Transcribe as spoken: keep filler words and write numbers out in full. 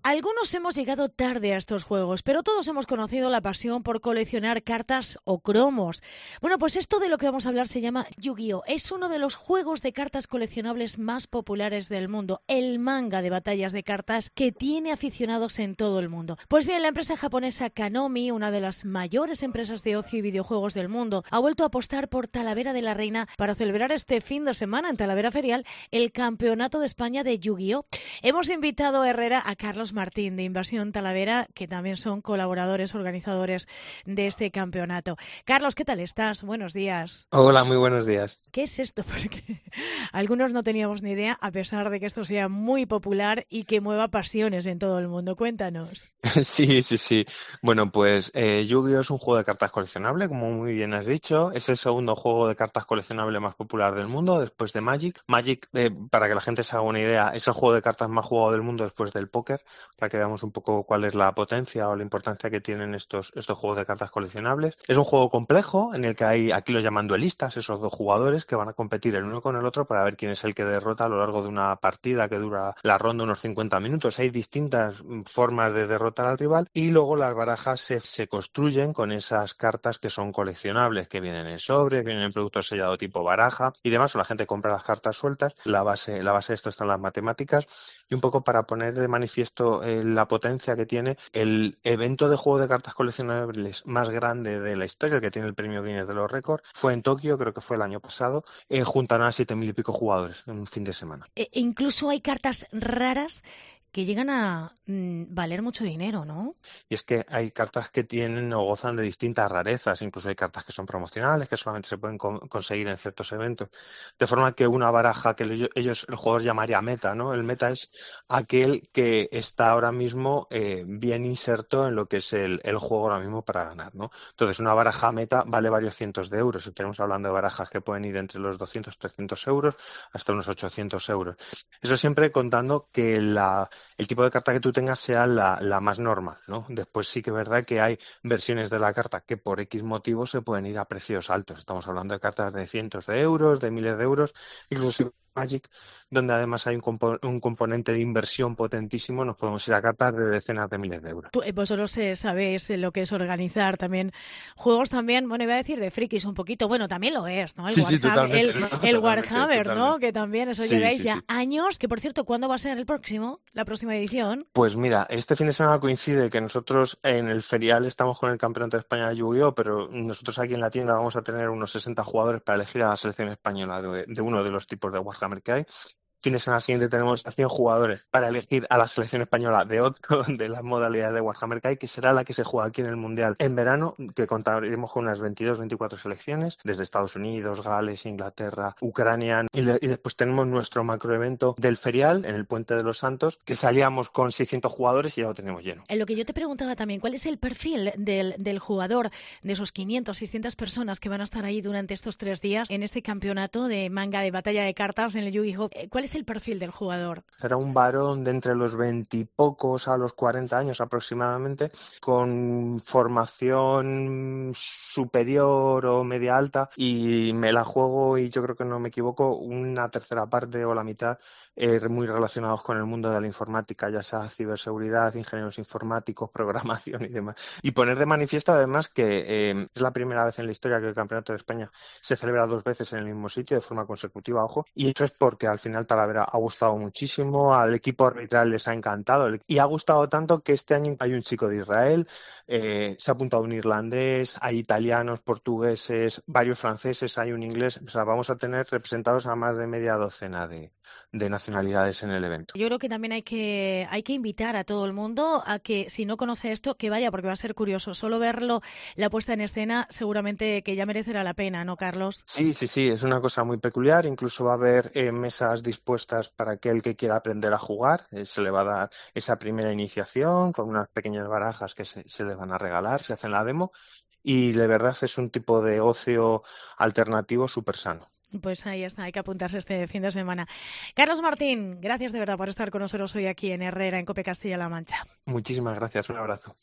Algunos hemos llegado tarde a estos juegos, pero todos hemos conocido la pasión por coleccionar cartas o cromos. Bueno, pues esto de lo que vamos a hablar se llama Yu-Gi-Oh! Es uno de los juegos de cartas coleccionables más populares del mundo, el manga de batallas de cartas que tiene aficionados en todo el mundo. Pues bien, la empresa japonesa Konami, una de las mayores empresas de ocio y videojuegos del mundo, ha vuelto a apostar por Talavera de la Reina para celebrar este fin de semana en Talavera Ferial el Campeonato de España de Yu-Gi-Oh! Hemos invitado a Herrera a Carlos Martín de Invasión Talavera, que también son colaboradores, organizadores de este campeonato. Carlos, ¿qué tal estás? Buenos días. Hola, muy buenos días. ¿Qué es esto? Porque algunos no teníamos ni idea, a pesar de que esto sea muy popular y que mueva pasiones en todo el mundo. Cuéntanos. Sí, sí, sí. Bueno, pues eh, Yu-Gi-Oh! Es un juego de cartas coleccionable, como muy bien has dicho. Es el segundo juego de cartas coleccionable más popular del mundo, después de Magic. Magic, eh, para que la gente se haga una idea, es el juego de cartas más jugado del mundo después del póker, para que veamos un poco cuál es la potencia o la importancia que tienen estos, estos juegos de cartas coleccionables. Es un juego complejo en el que hay, aquí los llaman duelistas, esos dos jugadores que van a competir el uno con el otro para ver quién es el que derrota a lo largo de una partida que dura la ronda unos cincuenta minutos. Hay distintas formas de derrotar al rival y luego las barajas se, se construyen con esas cartas que son coleccionables, que vienen en sobre, vienen en producto sellado tipo baraja y demás, o la gente compra las cartas sueltas. La base, la base de esto están las matemáticas y un poco para poner de manifiesto eh, la potencia que tiene el evento de juego de cartas coleccionables más grande de la historia, el que tiene el premio Guinness de los récords, fue en Tokio, creo que fue el año pasado, eh, juntaron a siete mil y pico jugadores en un fin de semana. E incluso hay cartas raras que llegan a mmm, valer mucho dinero, ¿no? Y es que hay cartas que tienen o gozan de distintas rarezas, incluso hay cartas que son promocionales, que solamente se pueden co- conseguir en ciertos eventos, de forma que una baraja que ellos, ellos el jugador llamaría meta, ¿no? El meta es aquel que está ahora mismo eh, bien inserto en lo que es el, el juego ahora mismo para ganar, ¿no? Entonces, una baraja meta vale varios cientos de euros, estaremos hablando de barajas que pueden ir entre los doscientos, trescientos euros hasta unos ochocientos euros. Eso siempre contando que la el tipo de carta que tú tengas sea la, la más normal, ¿no? Después sí que es verdad que hay versiones de la carta que por X motivos se pueden ir a precios altos. Estamos hablando de cartas de cientos de euros, de miles de euros, incluso Magic, donde además hay un, compo- un componente de inversión potentísimo, nos podemos ir a cartas de decenas de miles de euros. Tú, eh, vosotros eh, sabéis eh, lo que es organizar también juegos también, bueno, iba a decir de frikis un poquito, bueno, también lo es, ¿no? El Sí, Warhammer, sí, totalmente, el, ¿no? el Totalmente, Warhammer, ¿no? totalmente. Que también eso Sí, lleváis sí, ya sí. años, que por cierto, ¿cuándo va a ser el próximo, la próxima edición? Pues mira, este fin de semana coincide que nosotros en el ferial estamos con el Campeonato de España de Yu-Gi-Oh!, pero nosotros aquí en la tienda vamos a tener unos sesenta jugadores para elegir a la selección española de, de uno de los tipos de Warhammer que hay. Fin de semana siguiente tenemos a cien jugadores para elegir a la selección española de otro de las modalidades de Warhammer que hay, que será la que se juega aquí en el Mundial en verano, que contaremos con unas veintidós, veinticuatro selecciones, desde Estados Unidos, Gales, Inglaterra, Ucrania, y, de, y después tenemos nuestro macroevento del ferial en el Puente de los Santos, que salíamos con seiscientos jugadores y ya lo tenemos lleno. En lo que yo te preguntaba también, ¿cuál es el perfil del, del jugador, de esos quinientas, seiscientas personas que van a estar ahí durante estos tres días en este campeonato de manga de batalla de cartas en el Yu-Gi-Oh! ¿Cuál es el perfil del jugador? Será un varón de entre los veintipocos a los cuarenta años aproximadamente, con formación superior o media alta, y me la juego, y yo creo que no me equivoco, una tercera parte o la mitad eh, muy relacionados con el mundo de la informática, ya sea ciberseguridad, ingenieros informáticos, programación y demás. Y poner de manifiesto además que eh, es la primera vez en la historia que el Campeonato de España se celebra dos veces en el mismo sitio de forma consecutiva, ojo, y eso es porque al final Talavera ha gustado muchísimo, al equipo arbitral les ha encantado y ha gustado tanto que este año hay un chico de Israel, eh, se ha apuntado un irlandés, hay italianos, portugueses, varios franceses, hay un inglés, o sea, vamos a tener representados a más de media docena de, de nacionalidades en el evento. Yo creo que también hay que hay que invitar a todo el mundo a que, si no conoce esto, que vaya, porque va a ser curioso. Solo verlo, la puesta en escena, seguramente que ya merecerá la pena, ¿no, Carlos? Sí, sí, sí, es una cosa muy peculiar. Incluso va a haber eh, mesas dispuestas para aquel que quiera aprender a jugar. Eh, se le va a dar esa primera iniciación con unas pequeñas barajas que se, se le van a regalar, se hacen la demo. Y de verdad es un tipo de ocio alternativo súper sano. Pues ahí está, hay que apuntarse este fin de semana. Carlos Martín, gracias de verdad por estar con nosotros hoy aquí en Herrera, en COPE Castilla-La Mancha. Muchísimas gracias, un abrazo.